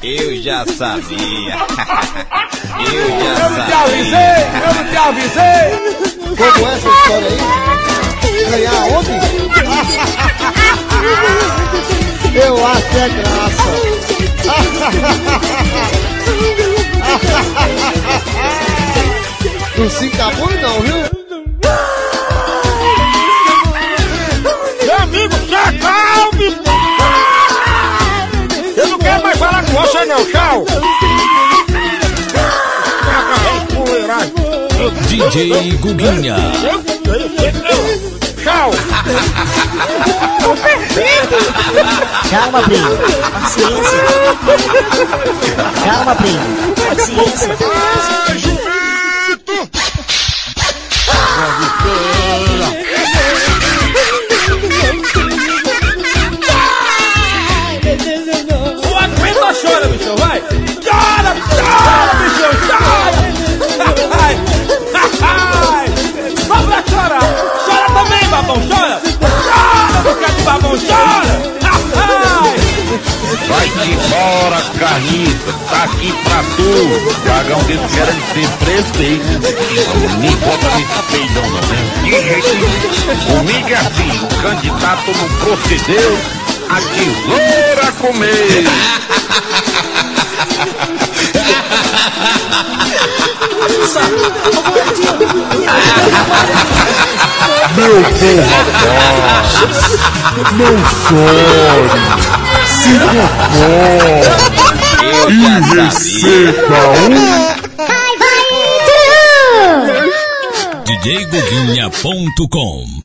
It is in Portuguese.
Eu já sabia. Eu não te avisei. Como essa história aí? Ganhar onde? Eu acho que é graça. Não se acabou não, viu? Meu amigo, se acalme! Eu não quero mais falar com você não, tchau! DJ Guguinha. Tchau! Calma, primo. Paciência. Calma, primo. Paciência. Ai, Jumento! Não aguenta, chora, bichão, vai! Chora, bichão, chora! Só pra chorar! Chora também, babão, chora! Chora, bocado de babão, chora! Vai-te embora, carniça, tá aqui pra tu. Dragão dele quer ser prefeito. Nem bota nesse peidão não, né? De jeito nenhum. Comigo é assim, o candidato não procedeu, a tesoura comer. Meu povo rapaz, não chore, se conforme e receba DJGuguinha.com